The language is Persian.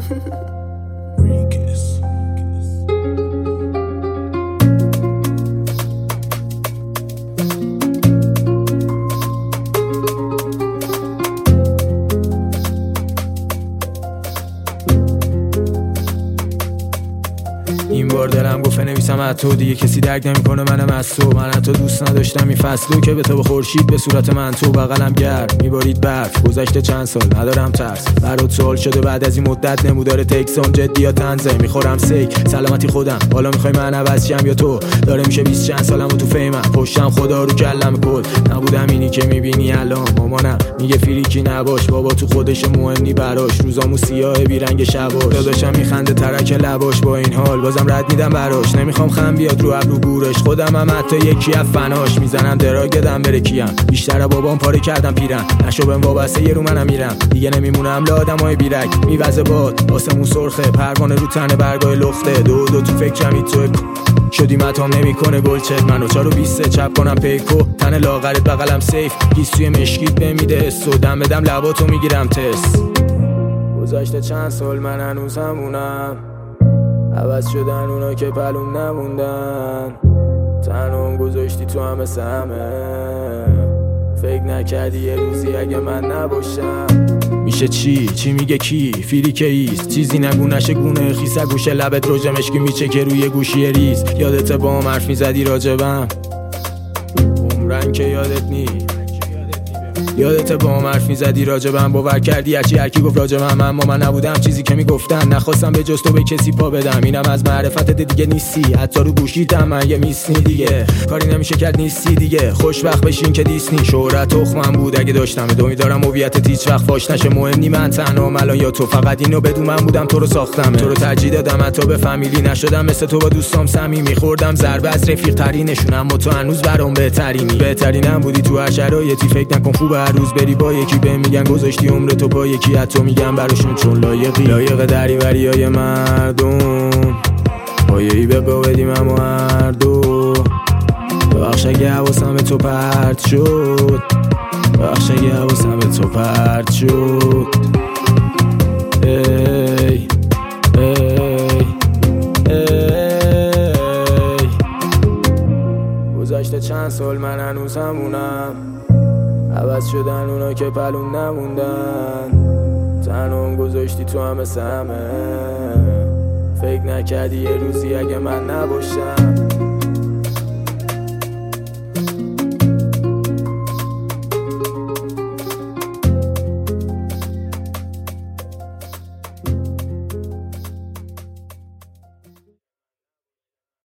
این بار دلم گفت نویسم از تو، دیگه کسی درک نمیکنه منم از تو. من تو دوست نداشتم این فصلو که به تو خورشید به صورت من تو بغلم گرم میبارید برف. گذشته چند سال ندارم ترس، برات سوال شده بعد از این مدت نمودار تکسام جدی یا تنزه. میخورم سیک سلامتی خودم، حالا میخوای من عوض شم یا تو؟ داره میشه 20 چند سالم و تو فیمم، پشتم خدا رو کلم کل. نبودم اینی که میبینی الان، مامانم میگه فریکی نباش، بابا تو خودش مهمی براش، روزامو سیاه بیرنگ شباش. داداشم میخنده ترک لباش، با این حال بازم رد میدم براش. نمیخوام خم بیاد رو ابرو گورش، خودم هم حتی یکی از فناش. میزنم دراگدم بره کیم، بیشتر بابام پاره کردم پیرم، نشو بهم وابسته یه رو منم میرم. دیگه نمیمونم لادمای بیرک، میوزه باد آسمون سرخه، پروانه رو تنه برگای لخته. دو تو فکرم تو شدی متام نمیکنه گلچت. منو 4:20 چپ کنم پیکو، تن لاغرت بغلم سیف، گیسوی مشکیت بمیده حسو، دم بدم لباتو میگیرم تست. گذشته چند سال من هنوز همونم، عوض شدن اونا که پلوم نموندن. تنهم گذاشتی تو همه سمه، فکر نکردی یه روزی اگه من نباشم میشه چی میگه کی؟ فیری که ایست چیزی نگو نشه گونه خیسه، گوشه لبت روژه مشکی میچه که روی گوشی ریز. یادت با هم حرف میزدی راجبم، عمرن که یادت نی. یادت با هم حرف میزدی راجبم، باور کردی هرکی گفت راجبم، اما من نبودم چیزی که میگفتن. نخواستم به جز تو به کسی پا بدم، اینم از معرفتت دیگه نیستی، حتی رو گوشیتم من یه میسنی دیگه. کاری نمیشه کرد نیستی دیگه، خوشبخت بشین که دیسنی. شهرت تخمم بود اگه داشتم، دومی دارم هویتت هیچ وقت فاش نشه. مهم نی من تنهام الان یا تو، فقط اینو بدون من بودم تو رو ساختم. تو رو ترجیح دادم حتی به فامیلی، نشدم مثل تو با دوستام صمیمی. خوردم ضربه از رفیق ترینشون، اما تو هنوز برام بهترینم بودی تو هر شرایطی. فکر نکن خوب هر روز بری با یکی، بهم میگن گذاشتی عمر تو با یکی، حتی میگم براشون چون لایق دریوریای مردم. پایه‌ای به پا بدیم اما هر دو. ببخش اگه حواسم به تو پرت شد، ببخش اگه حواسم به تو پرت شد. ای ای ای گذشته چند سال من هنوز همونم، عوض شدن اونا که پلوم نموندن. تنهم گذاشتی تو همه سمه، فکر نکردی یه روزی اگه من نباشم